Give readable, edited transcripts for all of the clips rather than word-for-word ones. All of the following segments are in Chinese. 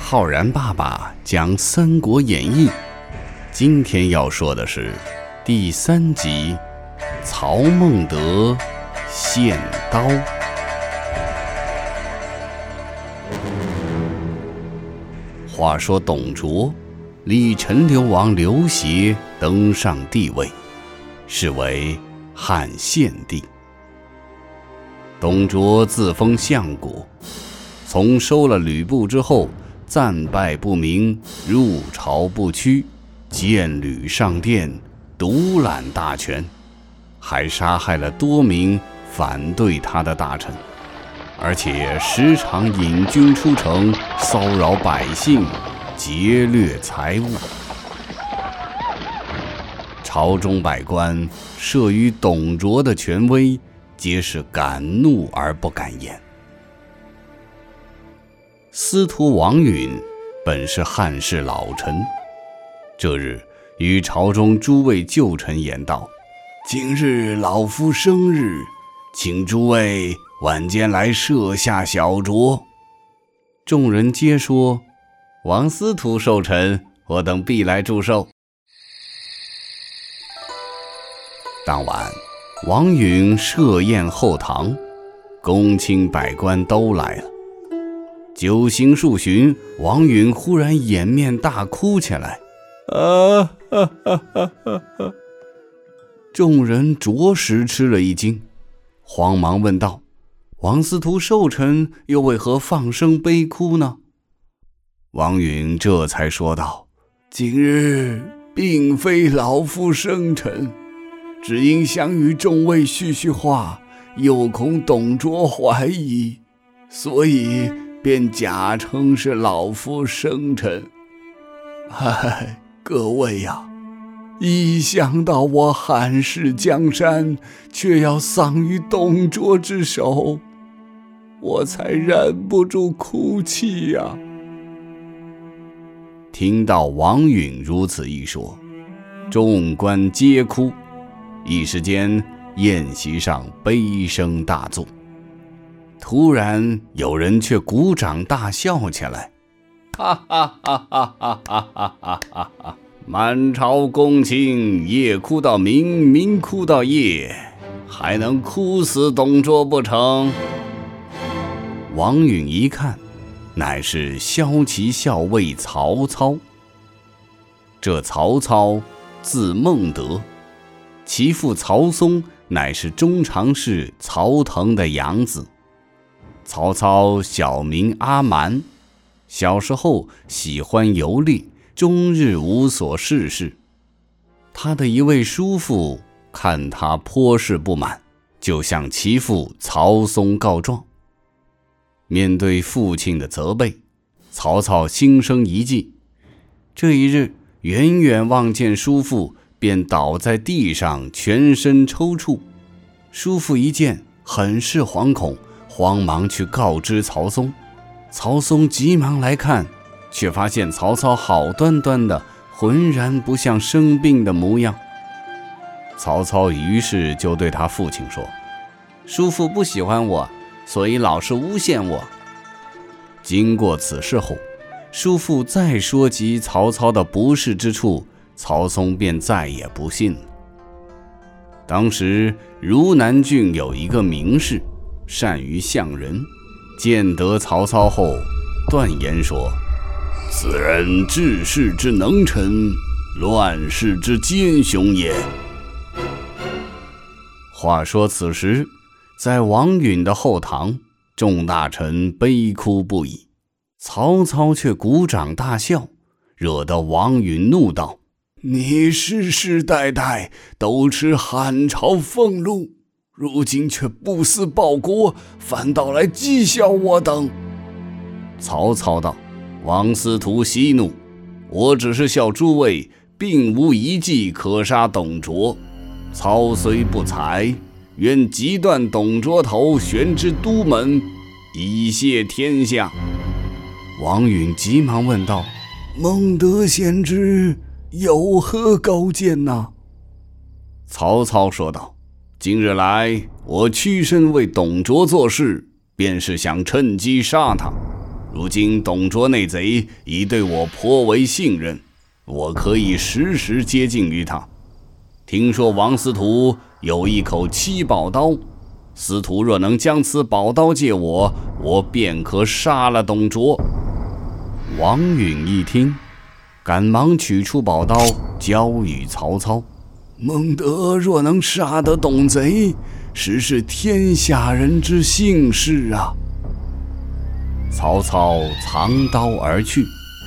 浩然爸爸讲《三国演义》，今天要说的是第3集曹孟德献刀。话说董卓立陈留王刘协登上帝位，是为汉献帝。董卓自封相国，从收了吕布之后，战败不明，入朝不趋，见吕上殿，独揽大权，还杀害了多名反对他的大臣，而且时常引军出城，骚扰百姓，劫掠财物。朝中百官慑于董卓的权威，皆是敢怒而不敢言。司徒王允本是汉室老臣，这日与朝中诸位旧臣言道：今日老夫生日，请诸位晚间来设下小酌。众人皆说：王司徒寿辰，我等必来祝寿。当晚王允设宴后堂，公卿百官都来了。酒行数巡，王允忽然掩面大哭起来。众人着实吃了一惊，慌忙问道：王司徒寿辰又为何放声悲哭呢？王允这才说道：今日并非老夫生辰，只因想与众位叙叙话，又恐董卓怀疑，所以便假称是老夫生辰。唉，各位呀，一想到我汉室江山却要丧于董卓之手，我才忍不住哭泣呀。听到王允如此一说，众官皆哭，一时间宴席上悲声大作。突然有人却鼓掌大笑起来，哈哈哈哈哈哈哈哈哈！满朝公卿夜哭到明，明哭到夜，还能哭死董卓不成？王允一看，乃是骁骑校尉曹操。这曹操字孟德，其父曹嵩乃是中常侍曹腾的养子。曹操小名阿瞒，小时候喜欢游猎，终日无所事事。他的一位叔父看他颇是不满，就向其父曹嵩告状。面对父亲的责备，曹操心生一计。这一日，远远望见叔父，便倒在地上，全身抽搐。叔父一见，很是惶恐，慌忙去告知曹嵩。曹嵩急忙来看，却发现曹操好端端的，浑然不像生病的模样。曹操于是就对他父亲说：叔父不喜欢我，所以老是诬陷我。经过此事后，叔父再说及曹操的不是之处，曹嵩便再也不信了。当时汝南郡有一个名士，善于相人，见得曹操后，断言说：此人治世之能臣，乱世之奸雄也。话说此时，在王允的后堂，众大臣悲哭不已，曹操却鼓掌大笑，惹得王允怒道：你世世代代都吃汉朝俸禄，如今却不思报国，反倒来讥笑我等。曹操道：王司徒息怒，我只是笑诸位并无一计可杀董卓，操虽不才，愿急断董卓头，悬之都门，以谢天下。王允急忙问道：孟德贤之有何高见呢？曹操说道：今日来，我屈身为董卓做事，便是想趁机杀他。 如今董卓内贼已对我颇为信任，我可以时时接近于他。听说王司徒有一口七宝刀，司徒若能将此宝刀借我，我便可杀了董卓。”王允一听，赶忙取出宝刀交与曹操。孟德若能杀得董贼，实是天下人之幸事啊！曹操藏刀而去。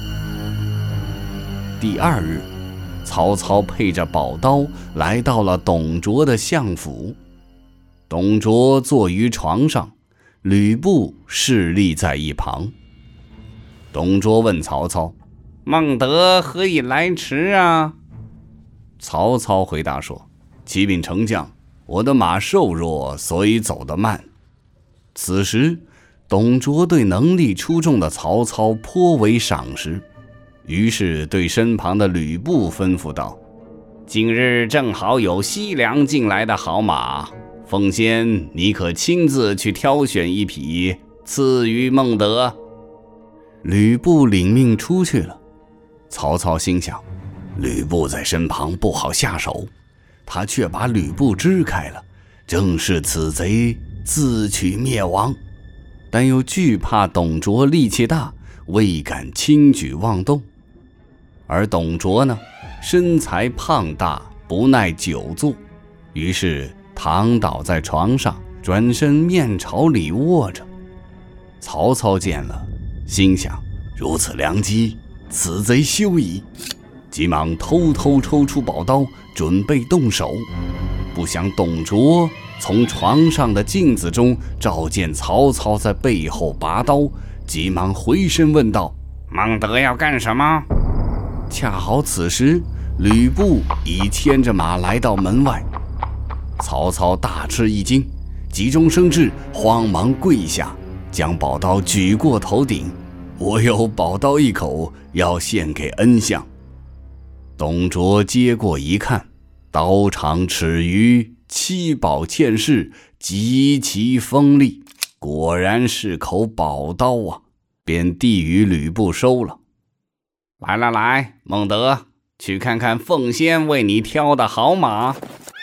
第二日，曹操配着宝刀来到了董卓的相府。董卓坐于床上，吕布侍立在一旁。董卓问曹操：“孟德何以来迟啊？”曹操回答说：“启禀丞相，我的马瘦弱，所以走得慢。”此时董卓对能力出众的曹操颇为赏识，于是对身旁的吕布吩咐道：“今日正好有西凉进来的好马，奉先你可亲自去挑选一匹，赐予孟德。”吕布领命出去了。曹操心想，吕布在身旁不好下手，他却把吕布支开了，正是此贼自取灭亡。但又惧怕董卓力气大，未敢轻举妄动。而董卓呢，身材胖大，不耐久坐，于是躺倒在床上，转身面朝里卧着。曹操见了，心想，如此良机，此贼休矣，急忙偷偷抽出宝刀，准备动手。不想董卓从床上的镜子中照见曹操在背后拔刀，急忙回身问道：“孟德要干什么？”恰好此时吕布已牵着马来到门外。曹操大吃一惊，急中生智，慌忙跪下，将宝刀举过头顶：“我有宝刀一口，要献给恩相。”董卓接过一看，刀长尺余，七宝嵌饰，极其锋利，果然是口宝刀啊，便递与吕布收了。“来，孟德，去看看奉先为你挑的好马。”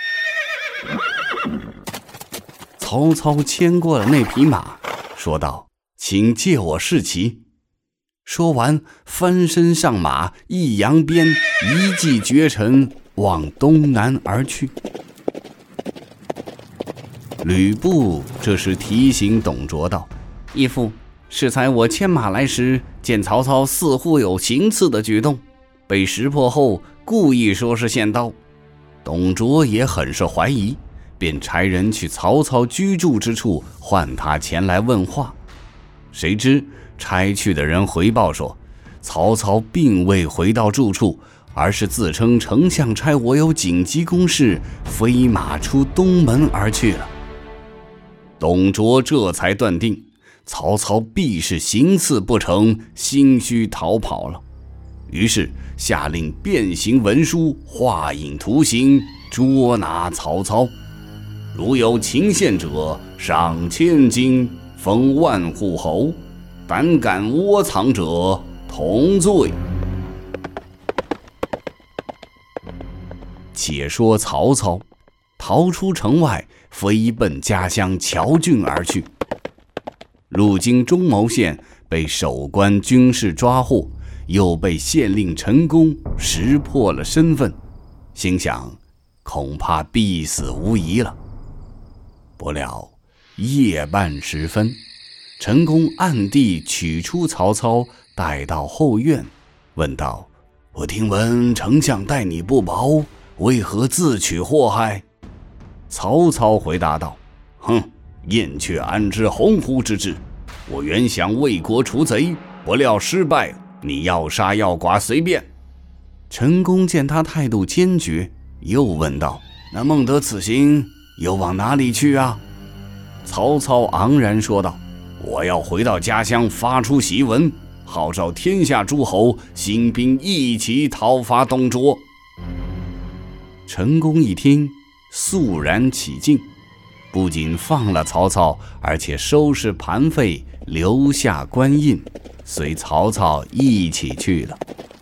曹操牵过了那匹马，说道：“请借我试骑。”说完，翻身上马，一扬鞭，一骑绝尘，往东南而去。吕布这时提醒董卓道：“义父，适才我牵马来时，见曹操似乎有行刺的举动，被识破后，故意说是献刀。”董卓也很是怀疑，便差人去曹操居住之处唤他前来问话。谁知差去的人回报说，曹操并未回到住处，而是自称丞相差我有紧急公事，飞马出东门而去了。董卓这才断定曹操必是行刺不成，心虚逃跑了，于是下令变形文书，画影图形，捉拿曹操。如有擒献者，赏千金，封万户侯，胆敢窝藏者，同罪。且说曹操逃出城外，飞奔家乡谯郡而去。路经中牟县，被守关军士抓获，又被县令陈宫识破了身份，心想恐怕必死无疑了。不料夜半时分，陈宫暗地取出曹操，带到后院，问道：“我听闻丞相待你不薄，为何自取祸害？”曹操回答道：“燕雀安知鸿鹄之志？我原想为国除贼，不料失败，你要杀要剐随便。”陈宫见他态度坚决，又问道：“那孟德此行又往哪里去啊？”曹操昂然说道：“我要回到家乡，发出檄文，号召天下诸侯兴兵一起讨伐董卓。”陈宫一听，肃然起敬， 不仅放了曹操，而且收拾盘费，留下官印，随曹操一起去了。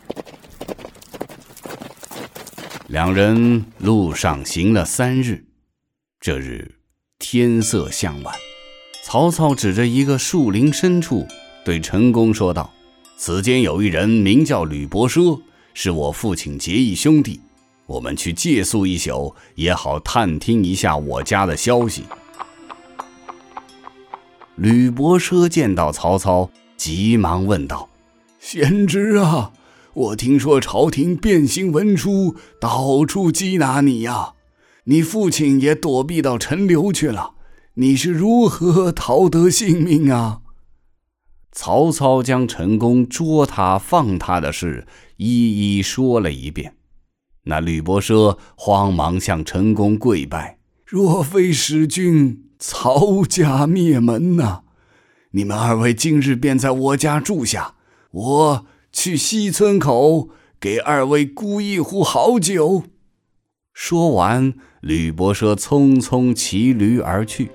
两人路上行了3日，这日天色向晚，曹操指着一个树林深处对陈宫说道：此间有一人名叫吕伯奢，是我父亲结义兄弟，我们去借宿一宿，也好探听一下我家的消息。吕伯奢见到曹操，急忙问道：贤侄啊，我听说朝廷变形文书，到处缉拿你呀，你父亲也躲避到陈留去了，你是如何逃得性命啊？曹操将陈宫捉他放他的事一一说了一遍。那吕伯奢慌忙向陈宫跪拜：若非使君，曹家灭门啊！你们2位今日便在我家住下，我去西村口给2位沽一壶好酒。说完，吕伯奢匆匆骑驴而去。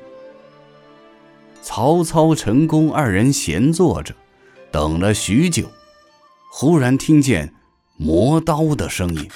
曹操、陈宫2人闲坐着，等了许久，忽然听见磨刀的声音。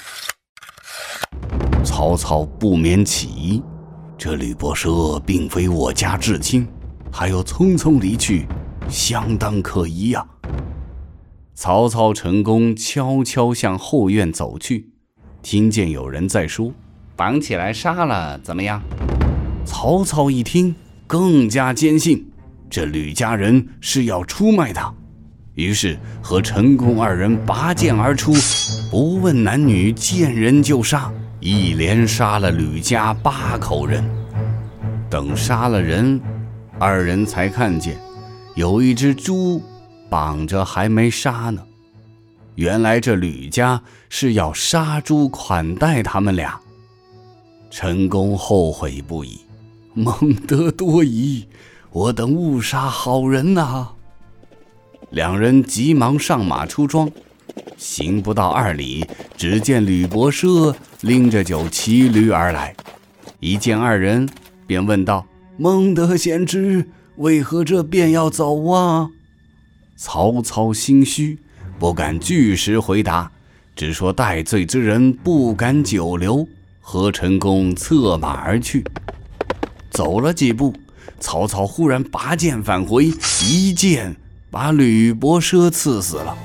曹操不免起疑，这吕伯奢并非我家至亲，还有匆匆离去，相当可疑呀。曹操、陈宫悄悄向后院走去，听见有人在说：绑起来杀了怎么样？曹操一听，更加坚信这吕家人是要出卖他，于是和陈宫2人拔剑而出，不问男女，见人就杀，一连杀了吕家8口人。等杀了人，2人才看见有一只猪绑着还没杀呢。原来这吕家是要杀猪款待他们俩。陈宫后悔不已，蒙得多疑，我等误杀好人啊。2人急忙上马出庄，行不到2里，只见吕伯奢拎着酒骑驴而来，一见2人便问道：孟德贤侄，为何这便要走啊？曹操心虚，不敢据实回答，只说戴罪之人不敢久留，和陈宫策马而去。走了几步，曹操忽然拔剑返回，一剑把吕伯奢刺死了。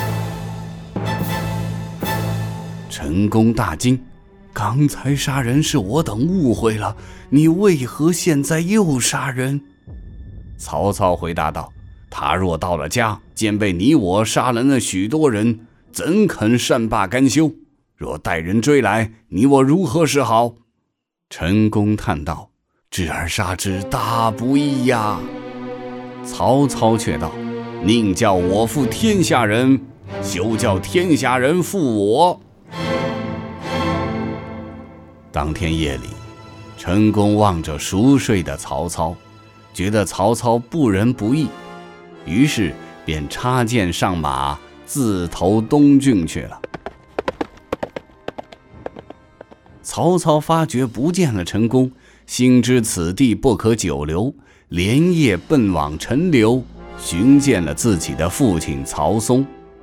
陈宫大惊，刚才杀人是我等误会了，你为何现在又杀人？曹操回答道：他若到了家，见被你我杀了那许多人，怎肯善罢甘休？若带人追来，你我如何是好？陈宫叹道：智而杀之，大不义呀。曹操却道：宁叫我负天下人，休叫天下人负我。当天夜里，陈宫望着熟睡的曹操，觉得曹操不仁不义，于是便插剑上马，自投东郡去了。曹操发觉不见了陈宫，心知此地不可久留，连夜奔往陈留，寻见了自己的父亲曹嵩。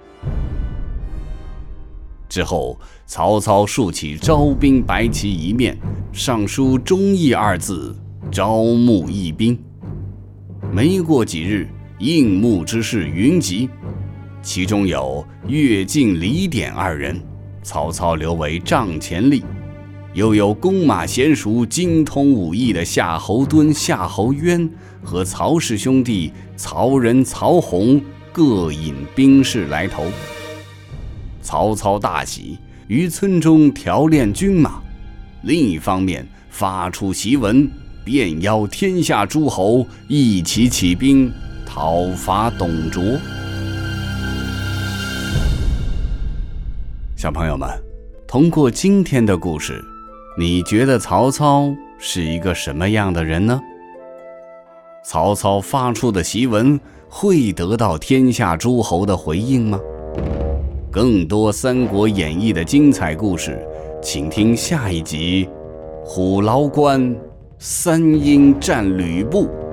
之后，曹操竖起招兵白旗一面，上书忠义2字，招募义兵。没过几日，应募之事云集，其中有乐进、李典2人，曹操留为帐前吏；又有弓马娴熟、精通武艺的夏侯惇、夏侯渊和曹氏兄弟曹仁、曹洪各引兵士来投。曹操大喜，于村中调练军马，另一方面发出檄文，便邀天下诸侯一起起兵讨伐董卓。小朋友们，通过今天的故事，你觉得曹操是一个什么样的人呢？曹操发出的檄文会得到天下诸侯的回应吗？更多《三国演义》的精彩故事，请听下一集《虎牢关三英战吕布，